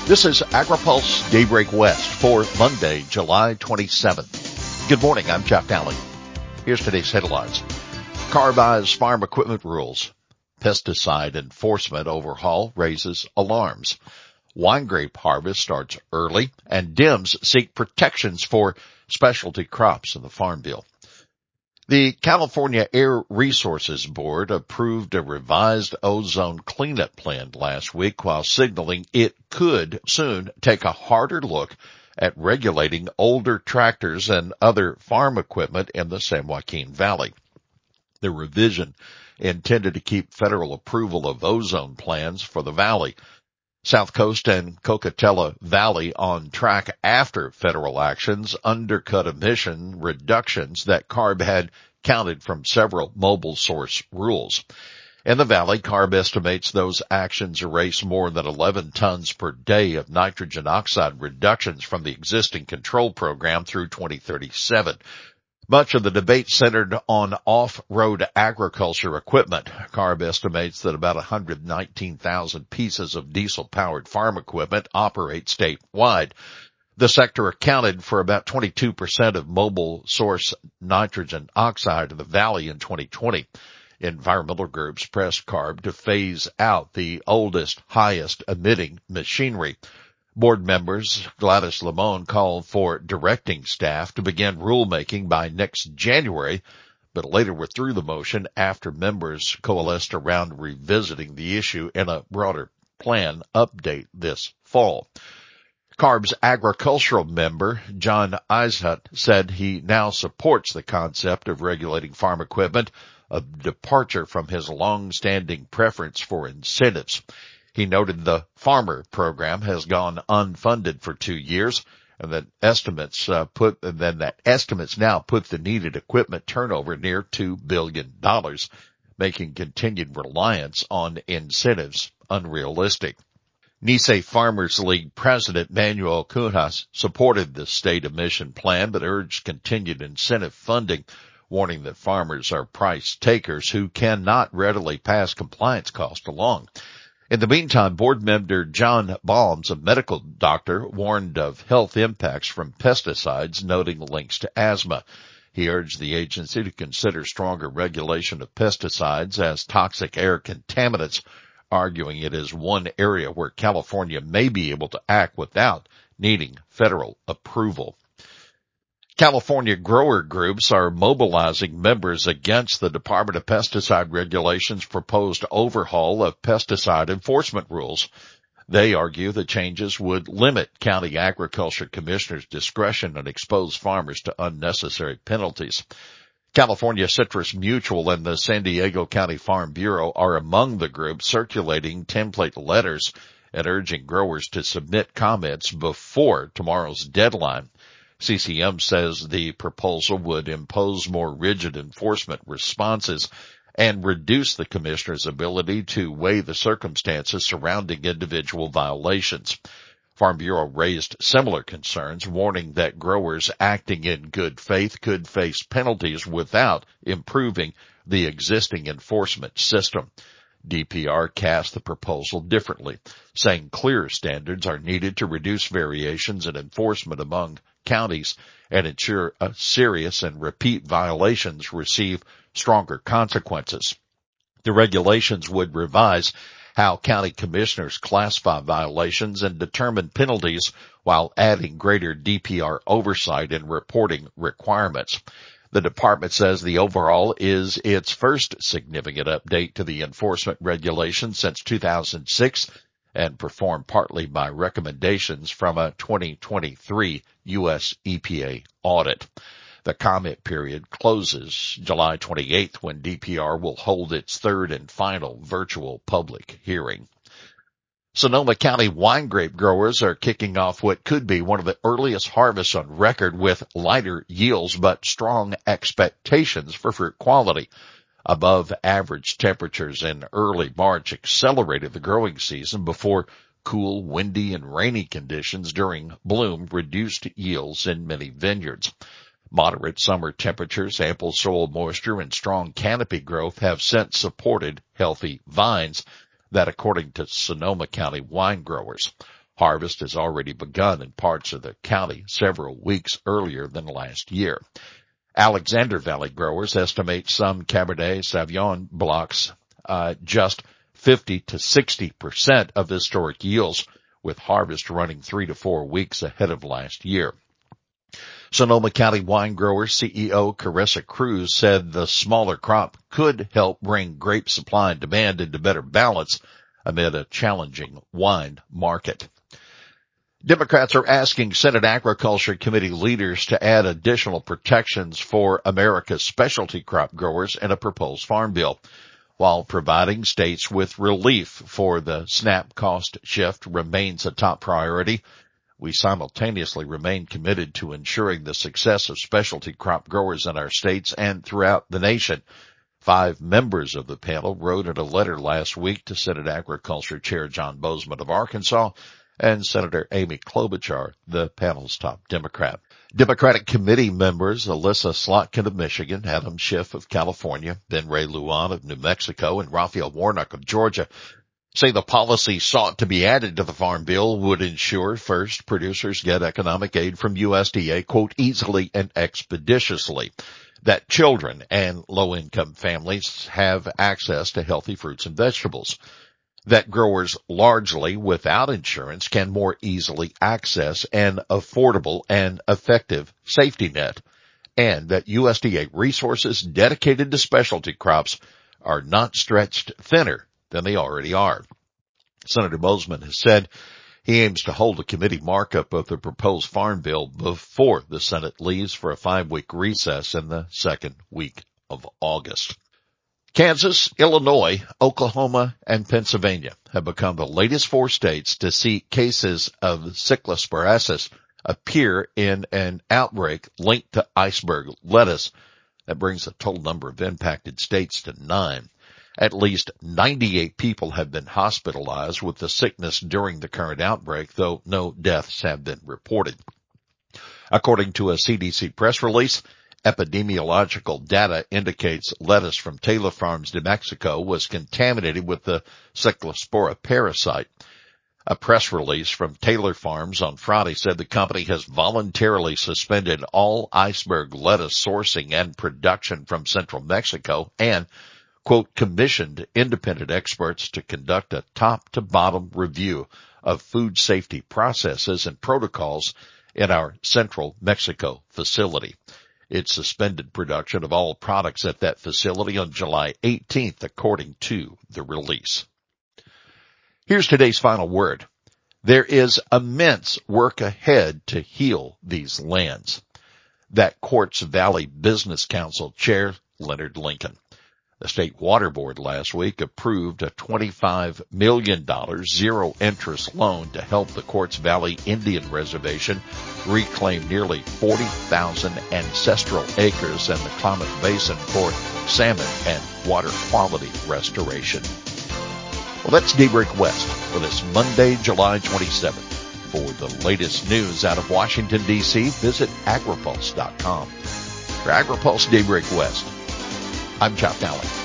This is AgriPulse Daybreak West for Monday, July 27th. Good morning, I'm Jeff Daly. Here's today's headlines. CARB eyes farm equipment rules. Pesticide enforcement overhaul raises alarms. Wine grape harvest starts early, and Dems seek protections for specialty crops in the Farm Bill. The California Air Resources Board approved a revised ozone cleanup plan last week while signaling it could soon take a harder look at regulating older tractors and other farm equipment in the San Joaquin Valley. The revision intended to keep federal approval of ozone plans for the valley. South Coast and Coachella Valley on track after federal actions undercut emission reductions that CARB had counted from several mobile source rules. In the valley, CARB estimates those actions erase more than 11 tons per day of nitrogen oxide reductions from the existing control program through 2037. Much of the debate centered on off-road agriculture equipment. CARB estimates that about 119,000 pieces of diesel-powered farm equipment operate statewide. The sector accounted for about 22% of mobile source nitrogen oxide in the valley in 2020. Environmental groups pressed CARB to phase out the oldest, highest emitting machinery. Board members Gladys Limon called for directing staff to begin rulemaking by next January, but later withdrew the motion after members coalesced around revisiting the issue in a broader plan update this fall. CARB's agricultural member, John Eishut, said he now supports the concept of regulating farm equipment, a departure from his long-standing preference for incentives. He noted the farmer program has gone unfunded for 2 years, and that estimates now put the needed equipment turnover near $2 billion, making continued reliance on incentives unrealistic. Nisei Farmers League President Manuel Cunhas supported the state emission plan, but urged continued incentive funding, warning that farmers are price takers who cannot readily pass compliance costs along. In the meantime, board member John Balms, a medical doctor, warned of health impacts from pesticides, noting links to asthma. He urged the agency to consider stronger regulation of pesticides as toxic air contaminants, arguing it is one area where California may be able to act without needing federal approval. California grower groups are mobilizing members against the Department of Pesticide Regulations' proposed overhaul of pesticide enforcement rules. They argue the changes would limit county agriculture commissioners' discretion and expose farmers to unnecessary penalties. California Citrus Mutual and the San Diego County Farm Bureau are among the groups circulating template letters and urging growers to submit comments before tomorrow's deadline. CCM says the proposal would impose more rigid enforcement responses and reduce the commissioner's ability to weigh the circumstances surrounding individual violations. Farm Bureau raised similar concerns, warning that growers acting in good faith could face penalties without improving the existing enforcement system. DPR cast the proposal differently, saying clearer standards are needed to reduce variations in enforcement among counties and ensure serious and repeat violations receive stronger consequences. The regulations would revise how county commissioners classify violations and determine penalties while adding greater DPR oversight and reporting requirements. The department says the overhaul is its first significant update to the enforcement regulations since 2006 and performed partly by recommendations from a 2023 U.S. EPA audit. The comment period closes July 28th when DPR will hold its third and final virtual public hearing. Sonoma County wine grape growers are kicking off what could be one of the earliest harvests on record with lighter yields but strong expectations for fruit quality. Above average temperatures in early March accelerated the growing season before cool, windy, and rainy conditions during bloom reduced yields in many vineyards. Moderate summer temperatures, ample soil moisture, and strong canopy growth have since supported healthy vines. That according to Sonoma County wine growers. Harvest has already begun in parts of the county several weeks earlier than last year. Alexander Valley growers estimate some Cabernet Sauvignon blocks just 50 to 60% of historic yields, with harvest running 3 to 4 weeks ahead of last year. Sonoma County wine grower CEO Carissa Cruz said the smaller crop could help bring grape supply and demand into better balance amid a challenging wine market. Democrats are asking Senate Agriculture Committee leaders to add additional protections for America's specialty crop growers in a proposed farm bill. While providing states with relief for the SNAP cost shift remains a top priority, we simultaneously remain committed to ensuring the success of specialty crop growers in our states and throughout the nation. 5 members of the panel wrote in a letter last week to Senate Agriculture Chair John Boozman of Arkansas and Senator Amy Klobuchar, the panel's top Democrat. Democratic committee members Alyssa Slotkin of Michigan, Adam Schiff of California, Ben Ray Lujan of New Mexico, and Raphael Warnock of Georgia say the policy sought to be added to the farm bill would ensure, first, producers get economic aid from USDA, quote, easily and expeditiously, that children and low-income families have access to healthy fruits and vegetables, that growers largely without insurance can more easily access an affordable and effective safety net, and that USDA resources dedicated to specialty crops are not stretched thinner than they already are. Senator Boozman has said he aims to hold a committee markup of the proposed farm bill before the Senate leaves for a 5-week recess in the second week of August. Kansas, Illinois, Oklahoma, and Pennsylvania have become the latest 4 states to see cases of cyclosporasis appear in an outbreak linked to iceberg lettuce. That brings the total number of impacted states to 9. At least 98 people have been hospitalized with the sickness during the current outbreak, though no deaths have been reported. According to a CDC press release, epidemiological data indicates lettuce from Taylor Farms, New Mexico was contaminated with the Cyclospora parasite. A press release from Taylor Farms on Friday said the company has voluntarily suspended all iceberg lettuce sourcing and production from central Mexico and, quote, commissioned independent experts to conduct a top-to-bottom review of food safety processes and protocols in our central Mexico facility. It suspended production of all products at that facility on July 18th, according to the release. Here's today's final word. There is immense work ahead to heal these lands. That Quartz Valley Business Council Chair Leonard Lincoln. The State Water Board last week approved a $25 million zero-interest loan to help the Quartz Valley Indian Reservation reclaim nearly 40,000 ancestral acres in the Klamath Basin for salmon and water quality restoration. Well, that's Daybreak West for this Monday, July 27th. For the latest news out of Washington, D.C., visit agripulse.com. For AgriPulse Daybreak West, I'm Chop Allen.